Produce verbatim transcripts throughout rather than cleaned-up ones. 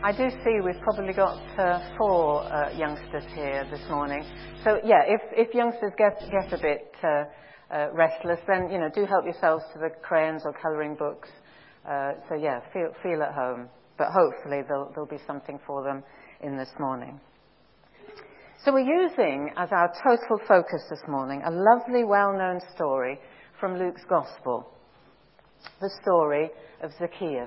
I do see we've probably got uh, four uh, youngsters here this morning. So yeah, if, if youngsters get get a bit uh, uh, restless, then you know do help yourselves to the crayons or colouring books. Uh, so yeah, feel feel at home. But hopefully there'll there'll be something for them in this morning. So we're using as our total focus this morning a lovely, well-known story from Luke's Gospel, the story of Zacchaeus.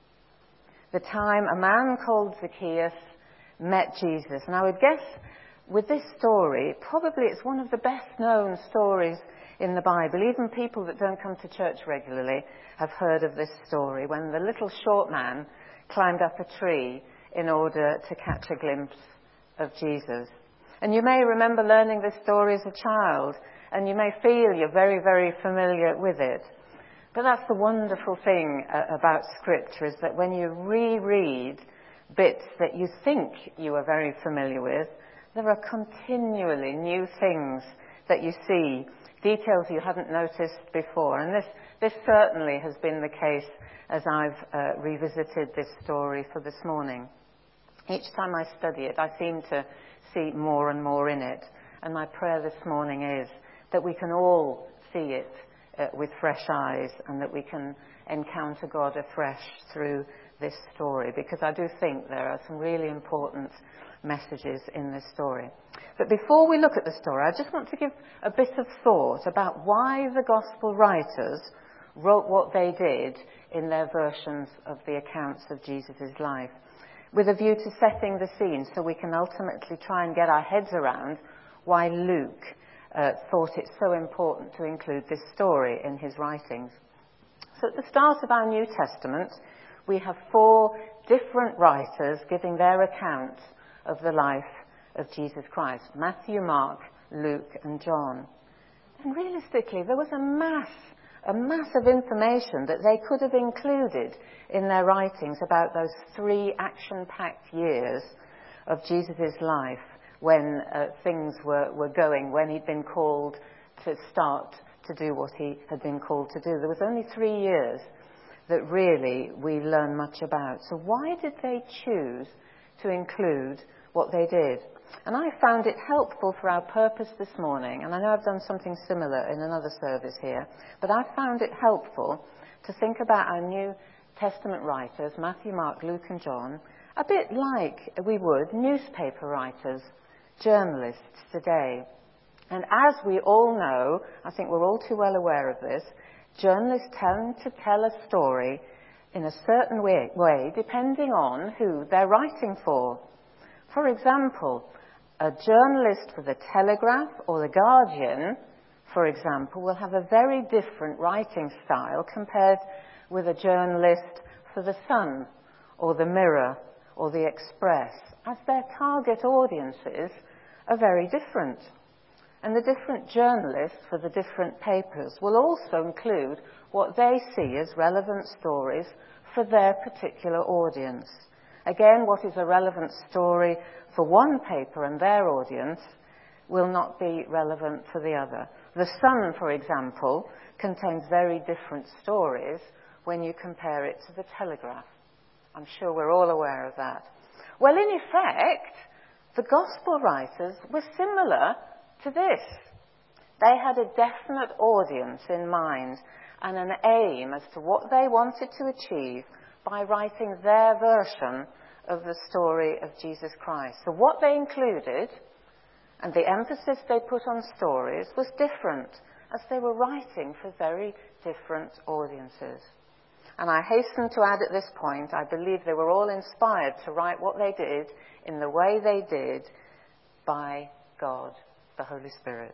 The time a man called Zacchaeus met Jesus. And I would guess with this story, probably it's one of the best-known stories in the Bible. Even people that don't come to church regularly have heard of this story, when the little short man climbed up a tree in order to catch a glimpse of Jesus. And you may remember learning this story as a child, and you may feel you're very, very familiar with it. But that's the wonderful thing uh, about Scripture, is that when you reread bits that you think you are very familiar with, there are continually new things that you see, details you hadn't noticed before. And this, this certainly has been the case as I've uh, revisited this story for this morning. Each time I study it, I seem to see more and more in it. And my prayer this morning is that we can all see it Uh, with fresh eyes, and that we can encounter God afresh through this story, because I do think there are some really important messages in this story. But before we look at the story, I just want to give a bit of thought about why the Gospel writers wrote what they did in their versions of the accounts of Jesus' life, with a view to setting the scene so we can ultimately try and get our heads around why Luke Uh, thought it so important to include this story in his writings. So at the start of our New Testament, we have four different writers giving their accounts of the life of Jesus Christ: Matthew, Mark, Luke, and John. And realistically, there was a mass, a mass of information that they could have included in their writings about those three action-packed years of Jesus' life, when uh, things were, were going, when he'd been called to start to do what he had been called to do. There was only three years that really we learn much about. So why did they choose to include what they did? And I found it helpful for our purpose this morning, and I know I've done something similar in another service here, but I found it helpful to think about our New Testament writers, Matthew, Mark, Luke, and John, a bit like we would newspaper writers, journalists today. And as we all know, I think we're all too well aware of this, journalists tend to tell a story in a certain way, way depending on who they're writing for. For example, a journalist for the Telegraph or the Guardian, for example, will have a very different writing style compared with a journalist for the Sun or the Mirror or the Express, as their target audiences are very different. And the different journalists for the different papers will also include what they see as relevant stories for their particular audience. Again, what is a relevant story for one paper and their audience will not be relevant for the other. The Sun, for example, contains very different stories when you compare it to the Telegraph. I'm sure we're all aware of that. Well, in effect, the Gospel writers were similar to this. They had a definite audience in mind and an aim as to what they wanted to achieve by writing their version of the story of Jesus Christ. So what they included and the emphasis they put on stories was different, as they were writing for very different audiences. And I hasten to add at this point, I believe they were all inspired to write what they did in the way they did by God, the Holy Spirit.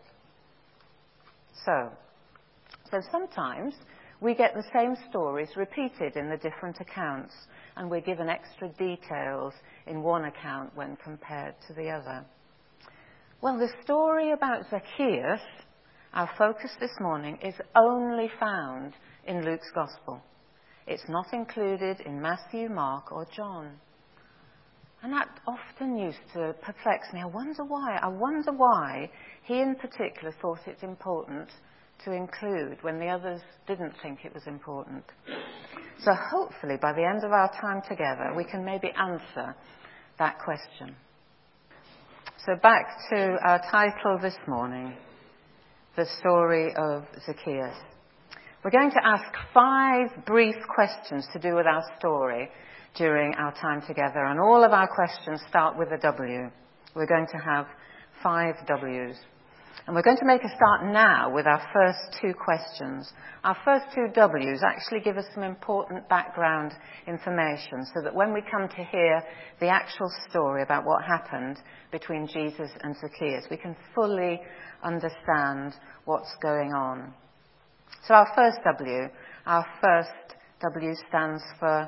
So, so sometimes we get the same stories repeated in the different accounts, and we're given extra details in one account when compared to the other. Well, the story about Zacchaeus, our focus this morning, is only found in Luke's Gospel. It's not included in Matthew, Mark, or John. And that often used to perplex me. I wonder why. I wonder why he in particular thought it's important to include when the others didn't think it was important? So hopefully by the end of our time together, we can maybe answer that question. So back to our title this morning, The Story of Zacchaeus. We're going to ask five brief questions to do with our story during our time together, and all of our questions start with a W. We're going to have five W's. And we're going to make a start now with our first two questions. Our first two W's actually give us some important background information so that when we come to hear the actual story about what happened between Jesus and Zacchaeus, we can fully understand what's going on. So our first W, our first W stands for,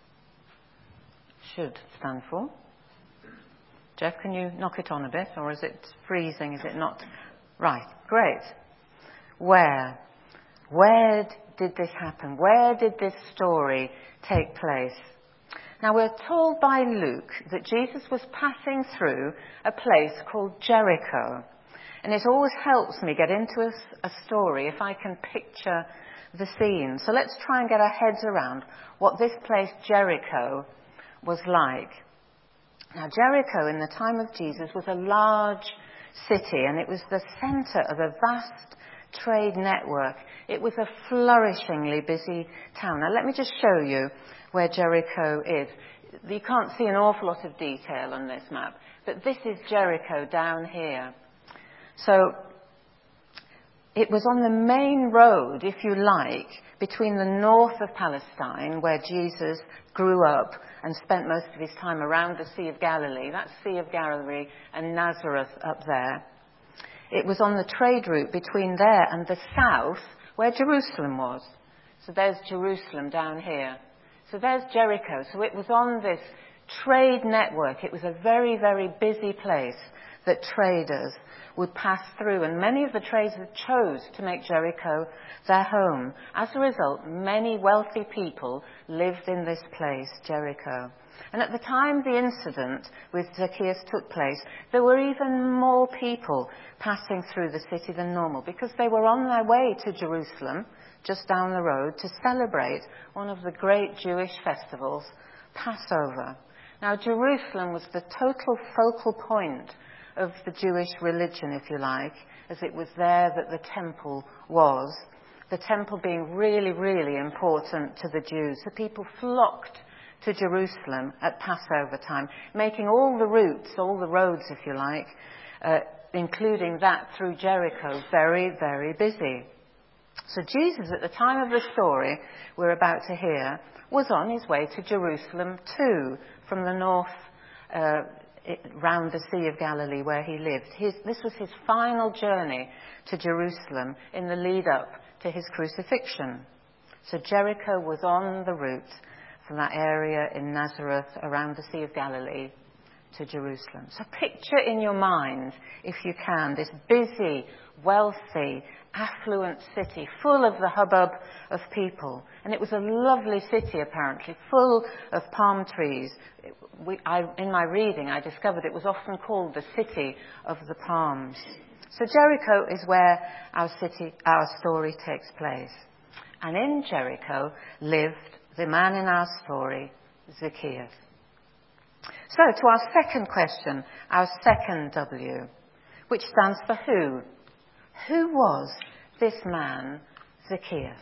should stand for. Jeff, can you knock it on a bit, or is it freezing? Is it not? Right, great. Where? Where did this happen? Where did this story take place? Now, we're told by Luke that Jesus was passing through a place called Jericho. And it always helps me get into a, a story if I can picture the scene. So let's try and get our heads around what this place, Jericho, was like. Now, Jericho in the time of Jesus was a large city, and it was the centre of a vast trade network. It was a flourishingly busy town. Now, let me just show you where Jericho is. You can't see an awful lot of detail on this map, but this is Jericho down here. So it was on the main road, if you like, between the north of Palestine, where Jesus grew up and spent most of his time around the Sea of Galilee. That's Sea of Galilee and Nazareth up there. It was on the trade route between there and the south, where Jerusalem was. So there's Jerusalem down here. So there's Jericho. So it was on this trade network. It was a very, very busy place that traders would pass through, and many of the traders chose to make Jericho their home. As a result, many wealthy people lived in this place, Jericho. And at the time the incident with Zacchaeus took place, there were even more people passing through the city than normal, because they were on their way to Jerusalem, just down the road, to celebrate one of the great Jewish festivals, Passover. Now, Jerusalem was the total focal point of the Jewish religion, if you like, as it was there that the temple was. The temple being really, really important to the Jews. So people flocked to Jerusalem at Passover time, making all the routes, all the roads, if you like, uh, including that through Jericho, very, very busy. So Jesus, at the time of the story we're about to hear, was on his way to Jerusalem too, from the north, uh, It, round the Sea of Galilee where he lived. His, this was his final journey to Jerusalem in the lead up to his crucifixion. So Jericho was on the route from that area in Nazareth around the Sea of Galilee to Jerusalem. So picture in your mind, if you can, this busy, wealthy, affluent city full of the hubbub of people. And it was a lovely city, apparently, full of palm trees. We, I, in my reading, I discovered it was often called the City of the Palms. So Jericho is where our city, our story takes place. And in Jericho lived the man in our story, Zacchaeus. So to our second question, our second W, which stands for who? Who was this man, Zacchaeus?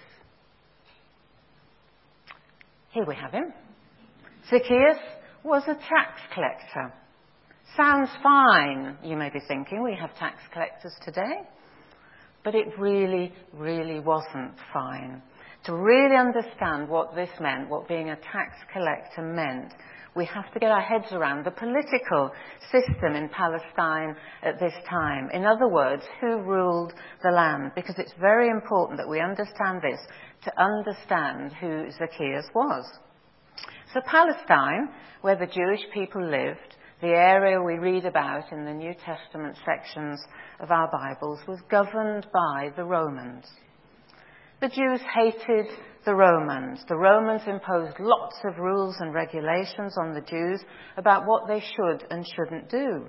Here we have him. Zacchaeus was a tax collector. Sounds fine, you may be thinking. We have tax collectors today. But it really, really wasn't fine. To really understand what this meant, what being a tax collector meant, we have to get our heads around the political system in Palestine at this time. In other words, who ruled the land? Because it's very important that we understand this to understand who Zacchaeus was. So Palestine, where the Jewish people lived, the area we read about in the New Testament sections of our Bibles, was governed by the Romans. The Jews hated the Romans. The Romans imposed lots of rules and regulations on the Jews about what they should and shouldn't do.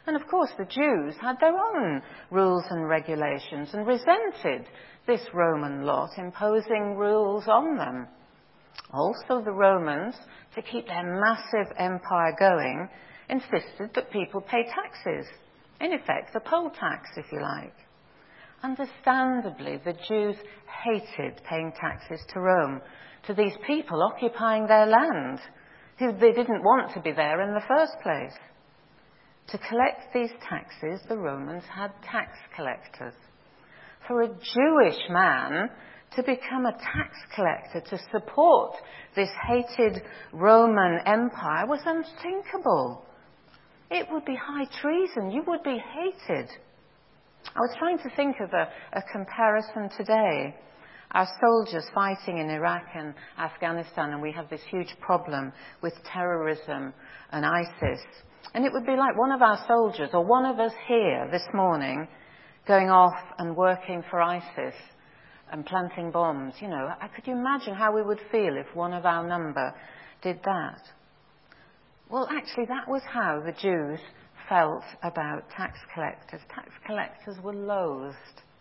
And of course the Jews had their own rules and regulations and resented this Roman lot imposing rules on them. Also the Romans, to keep their massive empire going, insisted that people pay taxes. In effect, the poll tax, if you like. Understandably, the Jews hated paying taxes to Rome, to these people occupying their land, who they didn't want to be there in the first place. To collect these taxes, the Romans had tax collectors. For a Jewish man to become a tax collector to support this hated Roman Empire was unthinkable. It would be high treason. You would be hated. I was trying to think of a, a comparison today. Our soldiers fighting in Iraq and Afghanistan, and we have this huge problem with terrorism and ISIS. And it would be like one of our soldiers, or one of us here this morning, going off and working for ISIS and planting bombs. You know, could you imagine how we would feel if one of our number did that? Well, actually, that was how the Jews felt about tax collectors. Tax collectors were loathed.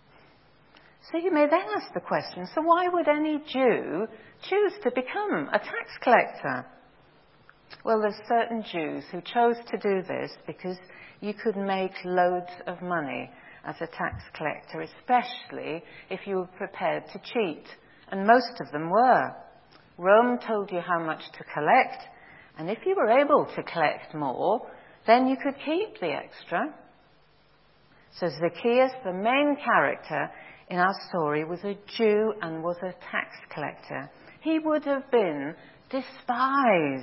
So you may then ask the question, so why would any Jew choose to become a tax collector? Well, there's certain Jews who chose to do this because you could make loads of money as a tax collector, especially if you were prepared to cheat. And most of them were. Rome told you how much to collect, and if you were able to collect more, then you could keep the extra. So Zacchaeus, the main character in our story, was a Jew and was a tax collector. He would have been despised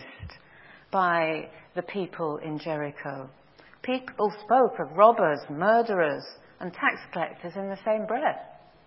by the people in Jericho. People spoke of robbers, murderers, and tax collectors in the same breath.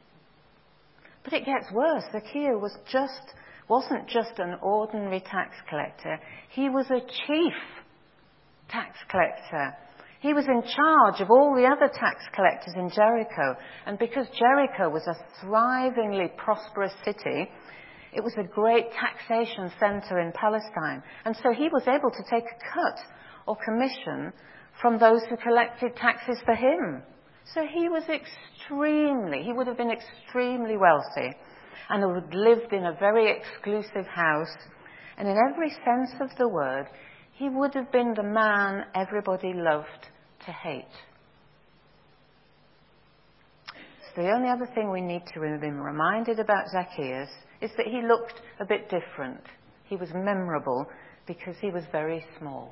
But it gets worse. Zacchaeus was just, wasn't just an ordinary tax collector. He was a chief tax collector. He was in charge of all the other tax collectors in Jericho. And because Jericho was a thrivingly prosperous city, it was a great taxation center in Palestine. And so he was able to take a cut or commission from those who collected taxes for him. So he was extremely, he would have been extremely wealthy and would have lived in a very exclusive house. And in every sense of the word, he would have been the man everybody loved to hate. So the only other thing we need to be reminded about Zacchaeus is that he looked a bit different. He was memorable because he was very small.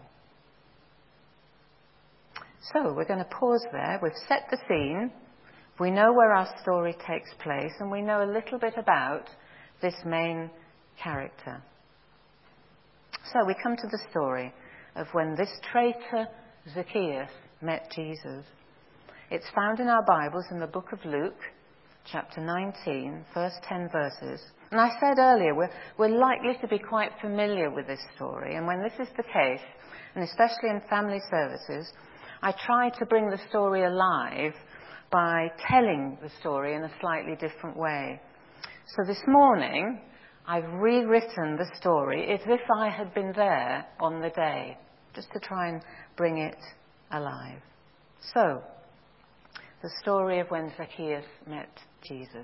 So we're going to pause there. We've set the scene. We know where our story takes place, and we know a little bit about this main character. So we come to the story of when this traitor Zacchaeus met Jesus. It's found in our Bibles in the book of Luke, chapter nineteen, first ten verses. And I said earlier, we're, we're likely to be quite familiar with this story. And when this is the case, and especially in family services, I try to bring the story alive by telling the story in a slightly different way. So this morning, I've rewritten the story as if I had been there on the day, just to try and bring it alive. So, the story of when Zacchaeus met Jesus.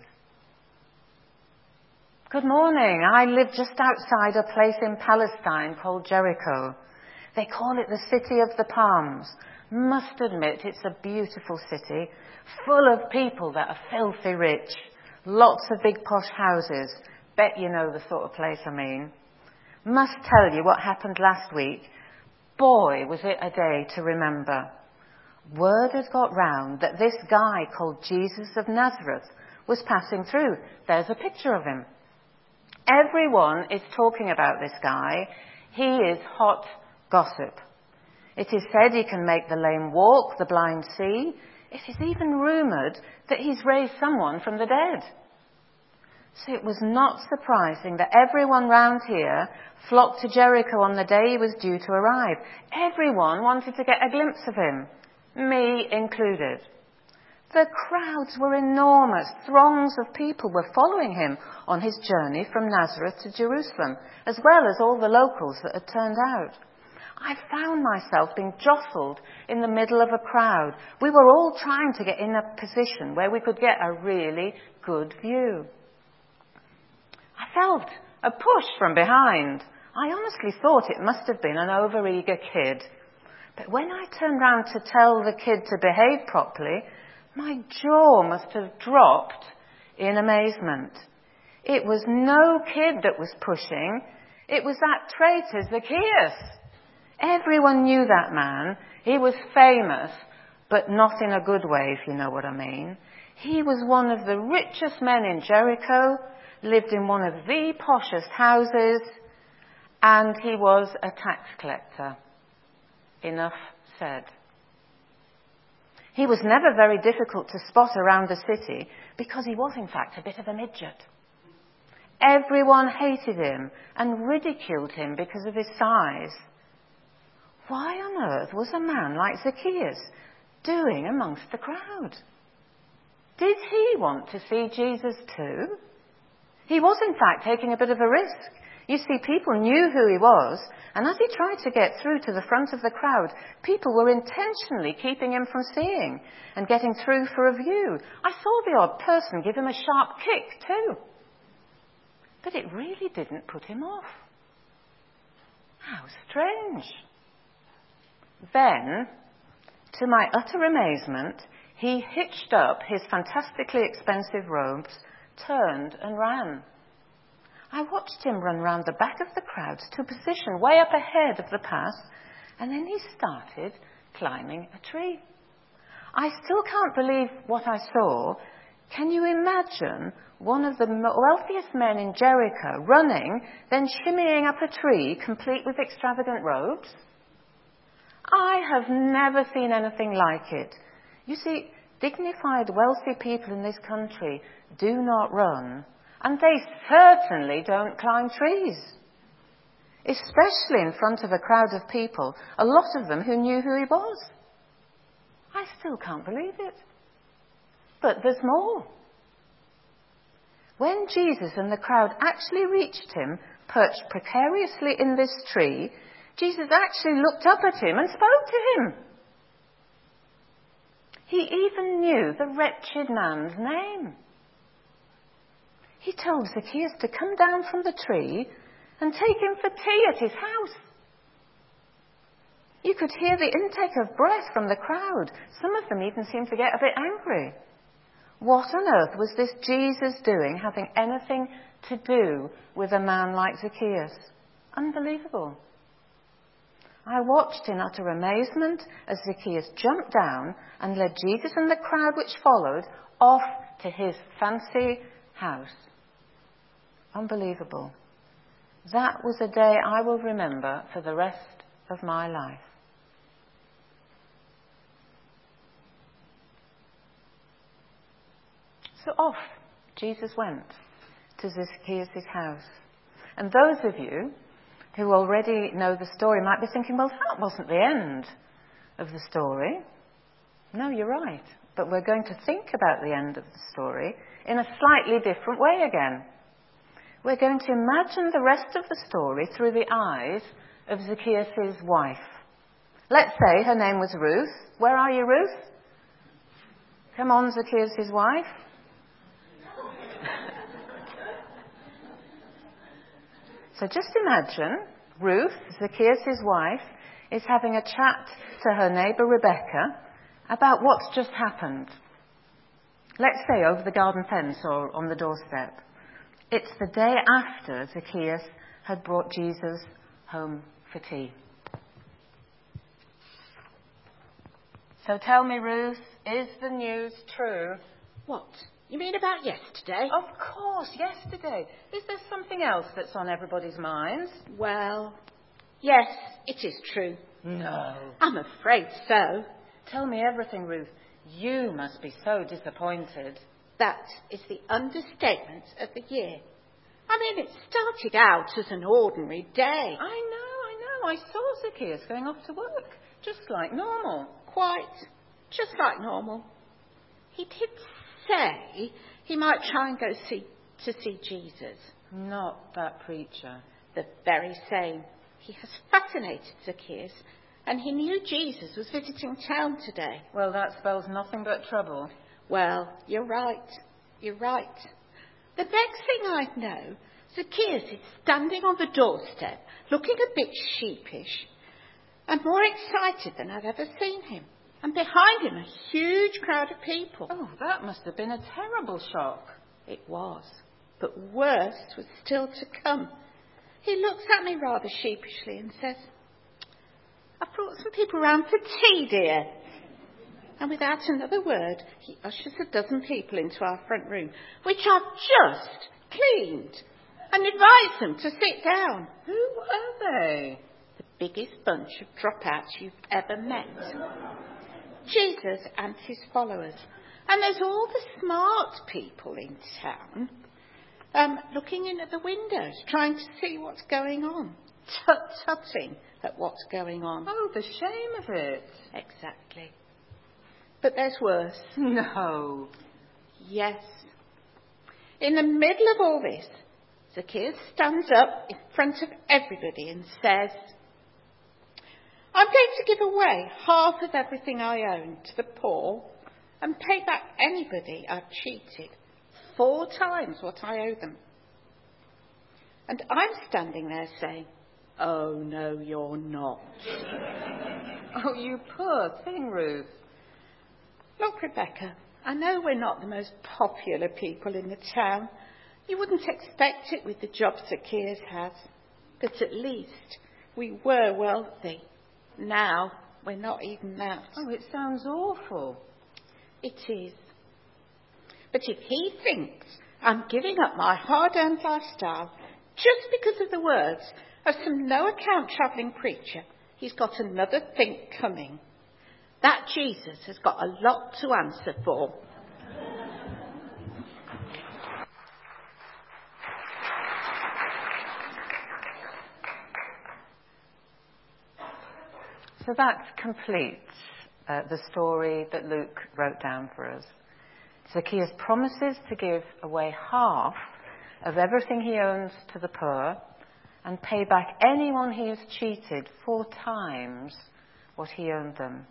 Good morning. I live just outside a place in Palestine called Jericho. They call it the City of the Palms. Must admit, it's a beautiful city, full of people that are filthy rich. Lots of big posh houses. Bet you know the sort of place I mean. Must tell you what happened last week. Boy, was it a day to remember. Word had got round that this guy called Jesus of Nazareth was passing through. There's a picture of him. Everyone is talking about this guy. He is hot gossip. It is said he can make the lame walk, the blind see. It is even rumoured that he's raised someone from the dead. So it was not surprising that everyone round here flocked to Jericho on the day he was due to arrive. Everyone wanted to get a glimpse of him, me included. The crowds were enormous. Throngs of people were following him on his journey from Nazareth to Jerusalem, as well as all the locals that had turned out. I found myself being jostled in the middle of a crowd. We were all trying to get in a position where we could get a really good view. I felt a push from behind. I honestly thought it must have been an overeager kid. But when I turned round to tell the kid to behave properly, my jaw must have dropped in amazement. It was no kid that was pushing. It was that traitor Zacchaeus. Everyone knew that man. He was famous, but not in a good way, if you know what I mean. He was one of the richest men in Jericho, lived in one of the poshest houses, and he was a tax collector. Enough said. He was never very difficult to spot around the city because he was, in fact, a bit of a midget. Everyone hated him and ridiculed him because of his size. Why on earth was a man like Zacchaeus doing amongst the crowd? Did he want to see Jesus too? He was, in fact, taking a bit of a risk. You see, people knew who he was, and as he tried to get through to the front of the crowd, people were intentionally keeping him from seeing and getting through for a view. I saw the odd person give him a sharp kick too. But it really didn't put him off. How strange. Then, to my utter amazement, he hitched up his fantastically expensive robes, turned and ran. I watched him run round the back of the crowd to a position way up ahead of the path, and then he started climbing a tree. I still can't believe what I saw. Can you imagine one of the wealthiest men in Jericho running, then shimmying up a tree complete with extravagant robes? I have never seen anything like it. You see, dignified, wealthy people in this country do not run, and they certainly don't climb trees, especially in front of a crowd of people, a lot of them who knew who he was. I still can't believe it. But there's more. When Jesus and the crowd actually reached him, perched precariously in this tree, Jesus actually looked up at him and spoke to him. He even knew the wretched man's name. He told Zacchaeus to come down from the tree and take him for tea at his house. You could hear the intake of breath from the crowd. Some of them even seemed to get a bit angry. What on earth was this Jesus doing, having anything to do with a man like Zacchaeus? Unbelievable. I watched in utter amazement as Zacchaeus jumped down and led Jesus and the crowd which followed off to his fancy house. Unbelievable. That was a day I will remember for the rest of my life. So off Jesus went to Zacchaeus' house. And those of you who already know the story might be thinking, well, that wasn't the end of the story. No, you're right. But we're going to think about the end of the story in a slightly different way again. We're going to imagine the rest of the story through the eyes of Zacchaeus' wife. Let's say her name was Ruth. Where are you, Ruth? Come on, Zacchaeus' wife. So just imagine Ruth, Zacchaeus' wife, is having a chat to her neighbour Rebecca about what's just happened. Let's say over the garden fence or on the doorstep. It's the day after Zacchaeus had brought Jesus home for tea. So tell me, Ruth, is the news true? What? You mean about yesterday? Of course, yesterday. Is there something else that's on everybody's minds? Well, yes, it is true. No. I'm afraid so. Tell me everything, Ruth. You must be so disappointed. That is the understatement of the year. I mean, it started out as an ordinary day. I know, I know. I saw Zacchaeus going off to work, just like normal. Quite, just like normal. He did say he might try and go see to see Jesus. Not that preacher. The very same. he has fascinated Zacchaeus, and he knew Jesus was visiting town today. Well, that spells nothing but trouble. Well, you're right. You're right. The next thing I know, Zacchaeus is standing on the doorstep, looking a bit sheepish, and more excited than I've ever seen him. And behind him, a huge crowd of people. Oh, that must have been a terrible shock. It was. But worse was still to come. He looks at me rather sheepishly and says, "I've brought some people round for tea, dear." And without another word, he ushers a dozen people into our front room, which I've just cleaned, and invites them to sit down. Who were they? The biggest bunch of dropouts you've ever met. Jesus and his followers. And there's all the smart people in town um, looking in at the windows, trying to see what's going on, tut-tutting at what's going on. Oh, the shame of it. Exactly. But there's worse. No. Yes. In the middle of all this, Zacchaeus stands up in front of everybody and says, "I'm going to give away half of everything I own to the poor and pay back anybody I've cheated four times what I owe them." And I'm standing there saying, "Oh, no, you're not." Oh, you poor thing, Ruth. Look, Rebecca, I know we're not the most popular people in the town. You wouldn't expect it with the job Zacchaeus has. But at least we were wealthy. Now we're not even that. Oh, it sounds awful. It is. But if he thinks I'm giving up my hard-earned lifestyle just because of the words of some no-account travelling preacher, he's got another think coming. That Jesus has got a lot to answer for. So that completes uh, the story that Luke wrote down for us. Zacchaeus promises to give away half of everything he owns to the poor and pay back anyone he has cheated four times what he owed them.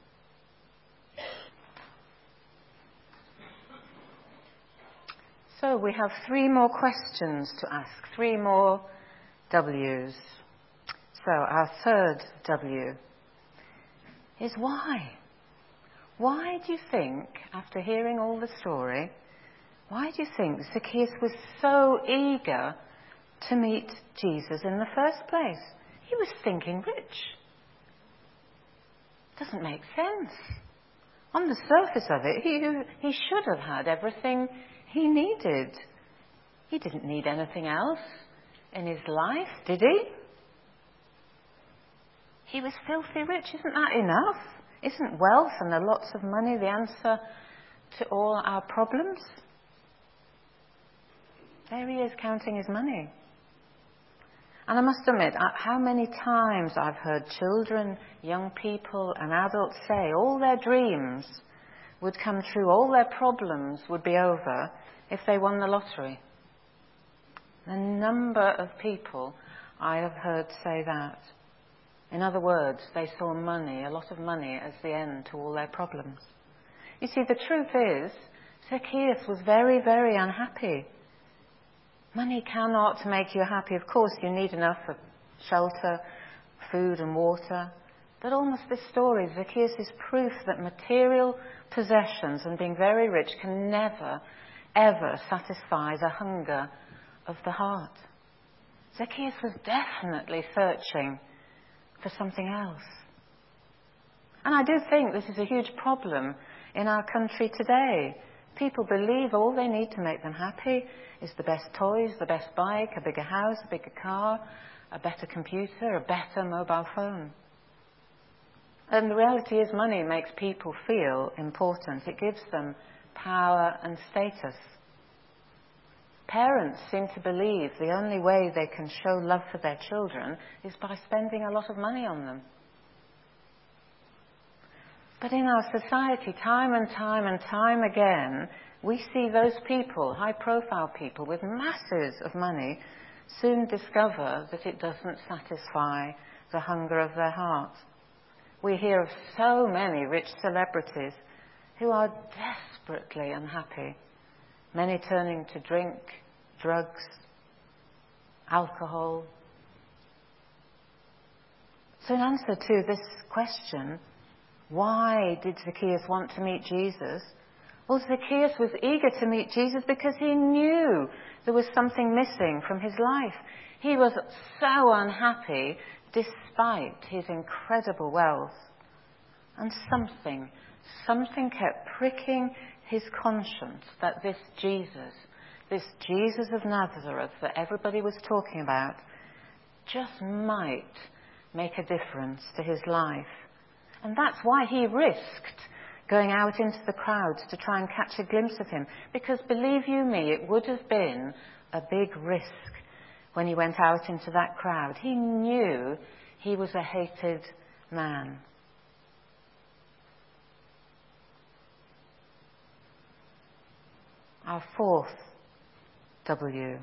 So we have three more questions to ask, three more W's. So our third W is why? Why do you think, after hearing all the story, why do you think Zacchaeus was so eager to meet Jesus in the first place? He was thinking rich. Doesn't make sense. On the surface of it, he, he should have had everything he needed. He didn't need anything else in his life, did he? He was filthy rich. Isn't that enough? Isn't wealth and the lots of money the answer to all our problems? There he is counting his money. And I must admit, how many times I've heard children, young people and adults say all their dreams would come true, all their problems would be over if they won the lottery. The number of people I have heard say that. In other words, they saw money, a lot of money, as the end to all their problems. You see, the truth is, Zacchaeus was very, very unhappy. Money cannot make you happy. Of course, you need enough for shelter, food and water. But almost this story, Zacchaeus is proof that material possessions and being very rich can never, ever satisfy the hunger of the heart. Zacchaeus was definitely searching for something else. And I do think this is a huge problem in our country today. People believe all they need to make them happy is the best toys, the best bike, a bigger house, a bigger car, a better computer, a better mobile phone. And the reality is money makes people feel important. It gives them power and status. Parents seem to believe the only way they can show love for their children is by spending a lot of money on them. But in our society, time and time and time again, we see those people, high-profile people with masses of money, soon discover that it doesn't satisfy the hunger of their hearts. We hear of so many rich celebrities who are desperately unhappy, many turning to drink, drugs, alcohol. So in answer to this question, why did Zacchaeus want to meet Jesus? Well, Zacchaeus was eager to meet Jesus because he knew there was something missing from his life. He was so unhappy despite his incredible wealth. And something, something kept pricking his conscience that this Jesus, this Jesus of Nazareth that everybody was talking about, just might make a difference to his life. And that's why he risked going out into the crowds to try and catch a glimpse of him. Because believe you me, it would have been a big risk when he went out into that crowd. He knew he was a hated man. Our fourth W.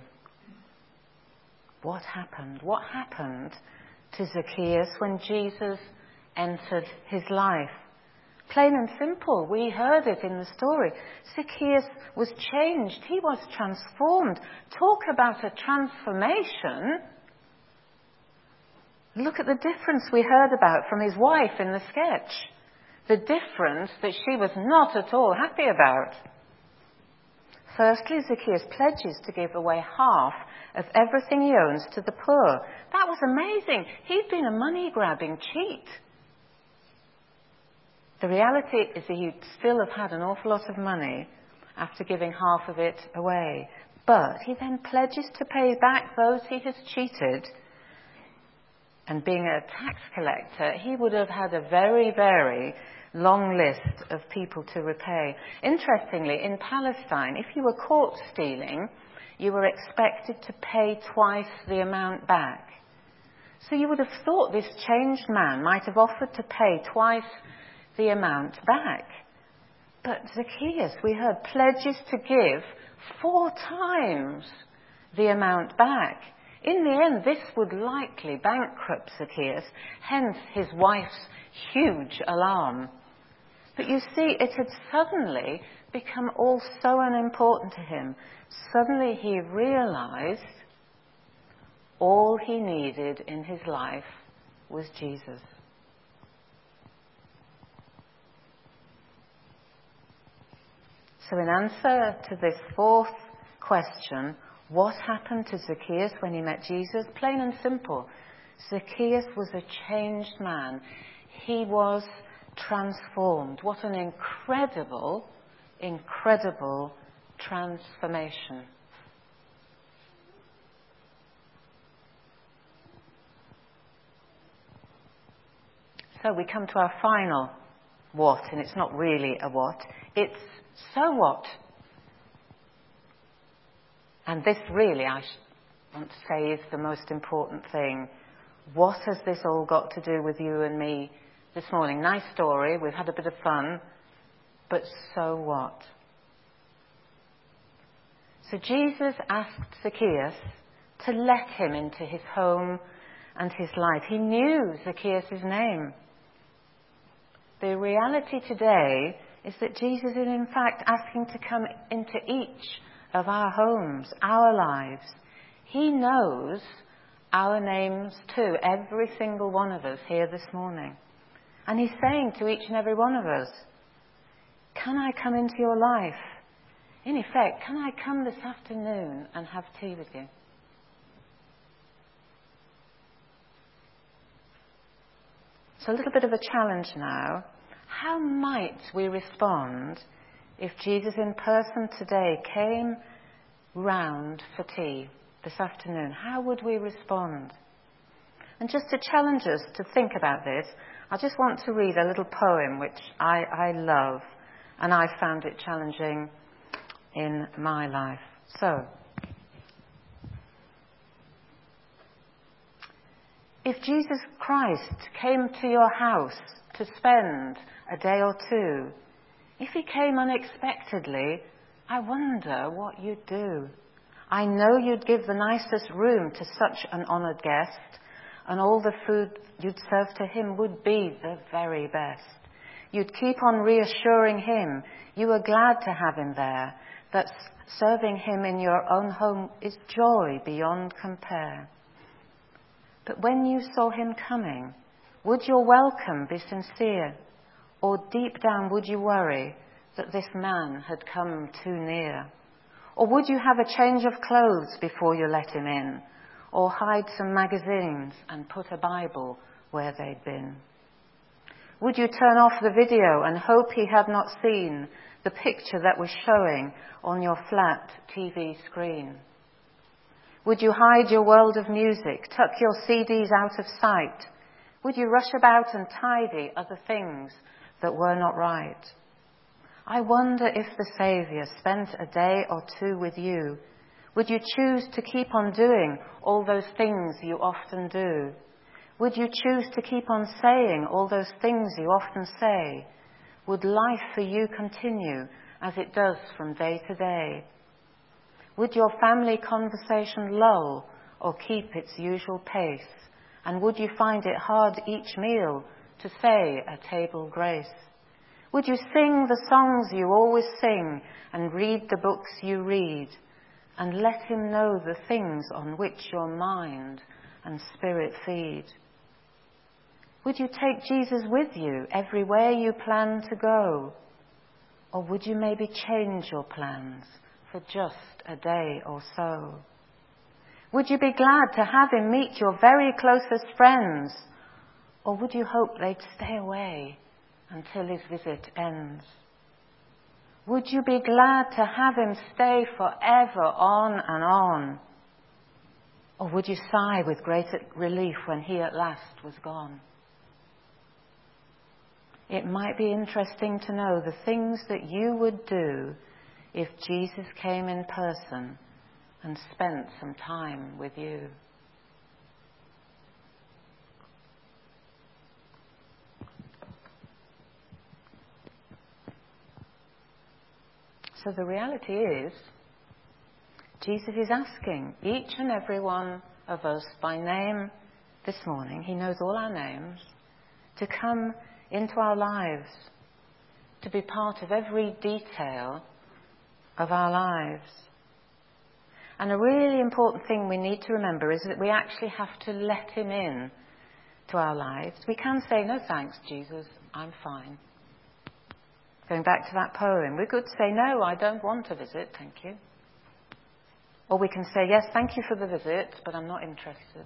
What happened? What happened to Zacchaeus when Jesus entered his life? Plain and simple, we heard it in the story. Zacchaeus was changed. He was transformed. Talk about a transformation. Look at the difference we heard about from his wife in the sketch. The difference that she was not at all happy about. Firstly, Zacchaeus pledges to give away half of everything he owns to the poor. That was amazing. He'd been a money-grabbing cheat. The reality is that he'd still have had an awful lot of money after giving half of it away. But he then pledges to pay back those he has cheated. And being a tax collector, he would have had a very, very long list of people to repay. Interestingly, in Palestine, if you were caught stealing, you were expected to pay twice the amount back. So you would have thought this changed man might have offered to pay twice the amount back. But Zacchaeus, we heard, pledges to give four times the amount back. In the end, this would likely bankrupt Zacchaeus, hence his wife's huge alarm. But you see, it had suddenly become all so unimportant to him. Suddenly he realized all he needed in his life was Jesus. So in answer to this fourth question, what happened to Zacchaeus when he met Jesus? Plain and simple. Zacchaeus was a changed man. He was transformed. What an incredible, incredible transformation. So we come to our final what, and it's not really a what. It's so what. And this really, I want to say, is the most important thing. What has this all got to do with you and me this morning? Nice story, we've had a bit of fun, but so what? So Jesus asked Zacchaeus to let him into his home and his life. He knew Zacchaeus' name. The reality today is that Jesus is in fact asking to come into each of our homes, our lives. He knows our names too, every single one of us here this morning. And he's saying to each and every one of us, can I come into your life? In effect, can I come this afternoon and have tea with you? So a little bit of a challenge now. How might we respond if Jesus in person today came round for tea this afternoon? How would we respond? And just to challenge us to think about this, I just want to read a little poem which I, I love, and I found it challenging in my life. So, if Jesus Christ came to your house to spend a day or two, if he came unexpectedly, I wonder what you'd do. I know you'd give the nicest room to such an honoured guest, and all the food you'd serve to him would be the very best. You'd keep on reassuring him you were glad to have him there, that serving him in your own home is joy beyond compare. But when you saw him coming, would your welcome be sincere, or deep down would you worry that this man had come too near? Or would you have a change of clothes before you let him in, or hide some magazines and put a Bible where they'd been? Would you turn off the video and hope he had not seen the picture that was showing on your flat T V screen? Would you hide your world of music, tuck your C Ds out of sight? Would you rush about and tidy other things that were not right? I wonder if the Saviour spent a day or two with you, would you choose to keep on doing all those things you often do? Would you choose to keep on saying all those things you often say? Would life for you continue as it does from day to day? Would your family conversation lull or keep its usual pace? And would you find it hard each meal to say a table grace? Would you sing the songs you always sing and read the books you read, and let him know the things on which your mind and spirit feed? Would you take Jesus with you everywhere you plan to go? Or would you maybe change your plans for just a day or so? Would you be glad to have him meet your very closest friends? Or would you hope they'd stay away until his visit ends? Would you be glad to have him stay forever on and on? Or would you sigh with great relief when he at last was gone? It might be interesting to know the things that you would do if Jesus came in person and spent some time with you. So the reality is, Jesus is asking each and every one of us by name this morning, he knows all our names, to come into our lives, to be part of every detail of our lives. And a really important thing we need to remember is that we actually have to let him in to our lives. We can say, no thanks, Jesus, I'm fine. Going back to that poem, we could say, no, I don't want a visit, thank you. Or we can say, yes, thank you for the visit, but I'm not interested.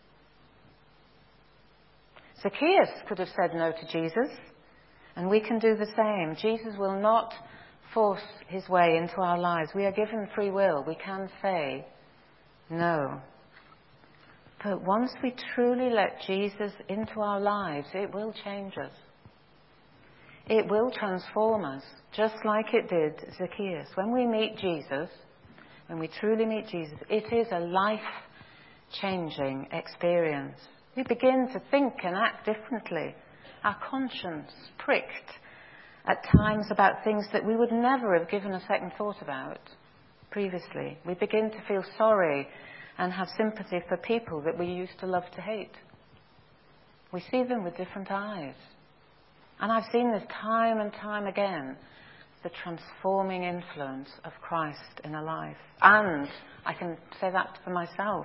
Zacchaeus could have said no to Jesus, and we can do the same. Jesus will not force his way into our lives. We are given free will. We can say no. But once we truly let Jesus into our lives, it will change us. It will transform us, just like it did Zacchaeus. When we meet Jesus, when we truly meet Jesus, it is a life-changing experience. We begin to think and act differently. Our conscience pricked at times about things that we would never have given a second thought about previously. We begin to feel sorry and have sympathy for people that we used to love to hate. We see them with different eyes. And I've seen this time and time again, the transforming influence of Christ in a life. And I can say that for myself.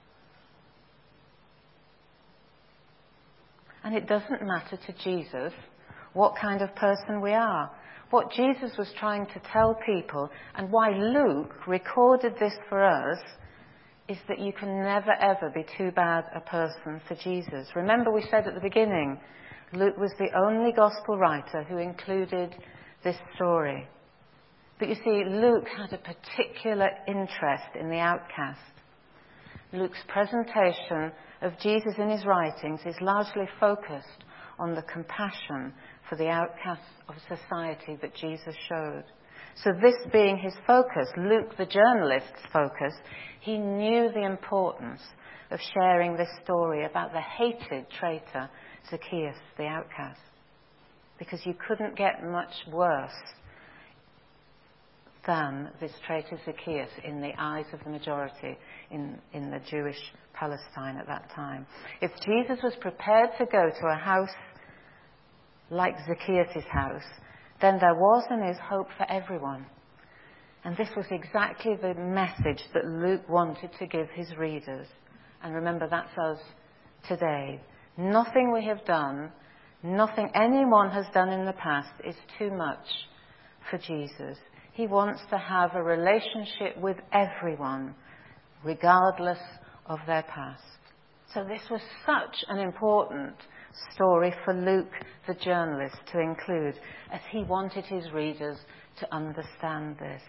And it doesn't matter to Jesus what kind of person we are. What Jesus was trying to tell people, and why Luke recorded this for us, is that you can never ever be too bad a person for Jesus. Remember we said at the beginning, Luke was the only gospel writer who included this story. But you see, Luke had a particular interest in the outcast. Luke's presentation of Jesus in his writings is largely focused on the compassion for the outcasts of society that Jesus showed. So this being his focus, Luke the journalist's focus, he knew the importance of sharing this story about the hated traitor Zacchaeus, the outcast. Because you couldn't get much worse than this traitor Zacchaeus in the eyes of the majority in, in the Jewish Palestine at that time. If Jesus was prepared to go to a house like Zacchaeus' house, then there was and is hope for everyone. And this was exactly the message that Luke wanted to give his readers. And remember, that's us today. Nothing we have done, nothing anyone has done in the past is too much for Jesus. He wants to have a relationship with everyone, regardless of their past. So this was such an important story for Luke, the journalist, to include, as he wanted his readers to understand this.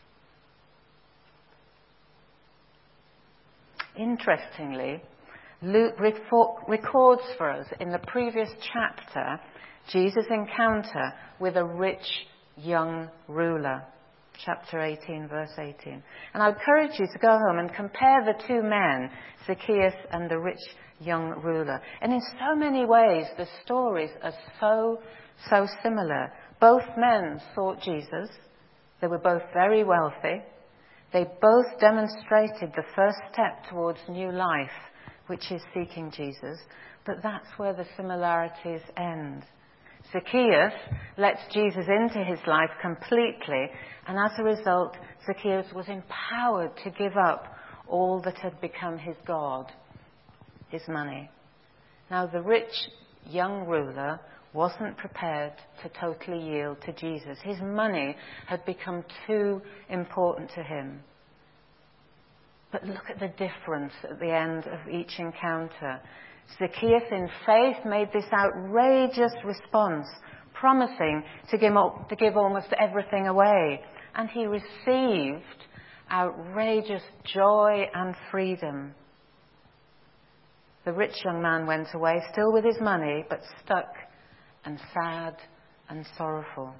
Interestingly, Luke records for us in the previous chapter Jesus' encounter with a rich young ruler. Chapter eighteen, verse eighteen. And I encourage you to go home and compare the two men, Zacchaeus and the rich young ruler. And in so many ways, the stories are so, so similar. Both men sought Jesus. They were both very wealthy. They both demonstrated the first step towards new life, which is seeking Jesus. But that's where the similarities end. Zacchaeus lets Jesus into his life completely, and as a result, Zacchaeus was empowered to give up all that had become his God, his money. Now, the rich young ruler wasn't prepared to totally yield to Jesus. His money had become too important to him. But look at the difference at the end of each encounter. Zacchaeus, in faith, made this outrageous response, promising to give, to give almost everything away. And he received outrageous joy and freedom. The rich young man went away, still with his money, but stuck and sad and sorrowful.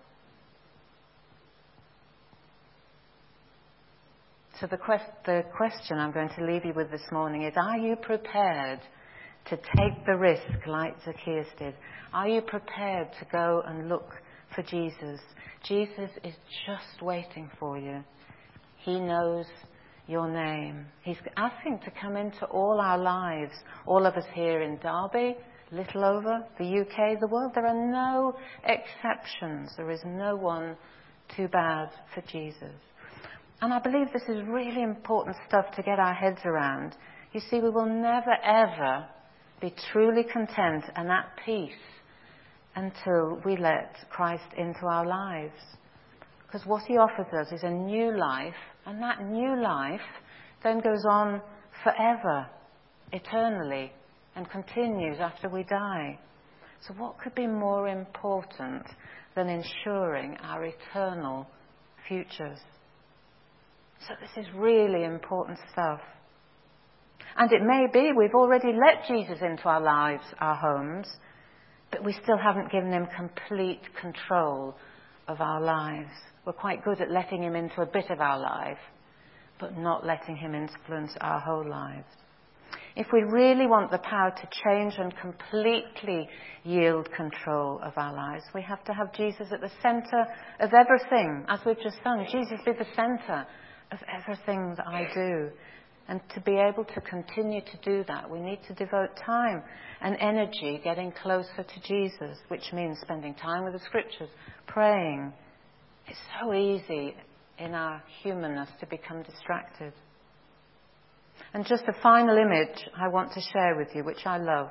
So the, quest- the question I'm going to leave you with this morning is, are you prepared to take the risk like Zacchaeus did? Are you prepared to go and look for Jesus? Jesus is just waiting for you. He knows your name. He's asking to come into all our lives. All of us here in Derby, Littleover, the U K, the world. There are no exceptions. There is no one too bad for Jesus. And I believe this is really important stuff to get our heads around. You see, we will never, ever be truly content and at peace until we let Christ into our lives. Because what he offers us is a new life, and that new life then goes on forever, eternally, and continues after we die. So what could be more important than ensuring our eternal futures? So this is really important stuff. And it may be we've already let Jesus into our lives, our homes, but we still haven't given him complete control of our lives. We're quite good at letting him into a bit of our life, but not letting him influence our whole lives. If we really want the power to change and completely yield control of our lives, we have to have Jesus at the centre of everything. As we've just sung, Jesus be the centre of everything that I do. And to be able to continue to do that, we need to devote time and energy getting closer to Jesus, which means spending time with the scriptures, praying. It's so easy in our humanness to become distracted. And just a final image I want to share with you, which I love.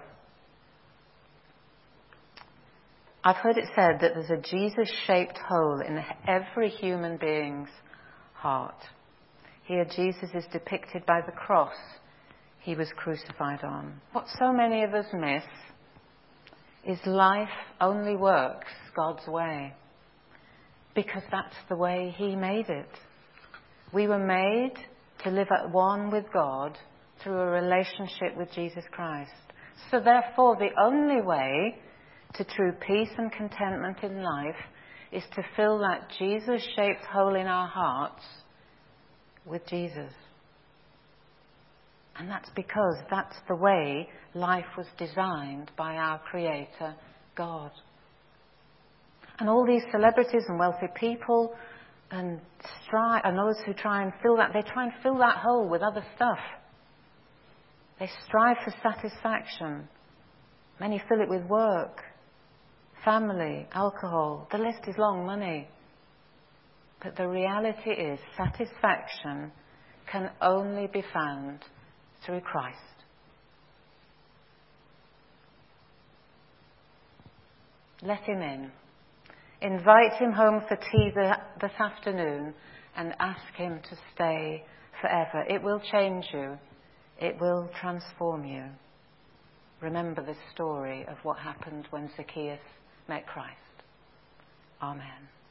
I've heard it said that there's a Jesus-shaped hole in every human being's heart. Here Jesus is depicted by the cross he was crucified on. What so many of us miss is life only works God's way, because that's the way he made it. We were made to live at one with God through a relationship with Jesus Christ. So therefore, the only way to true peace and contentment in life is to fill that Jesus-shaped hole in our hearts with Jesus. And that's because that's the way life was designed by our Creator, God. And all these celebrities and wealthy people and strive, and those who try and fill that, they try and fill that hole with other stuff. They strive for satisfaction. Many fill it with work, family, alcohol. The list is long, money. But the reality is, satisfaction can only be found through Christ. Let him in. Invite him home for tea the, this afternoon and ask him to stay forever. It will change you. It will transform you. Remember the story of what happened when Zacchaeus met Christ. Amen.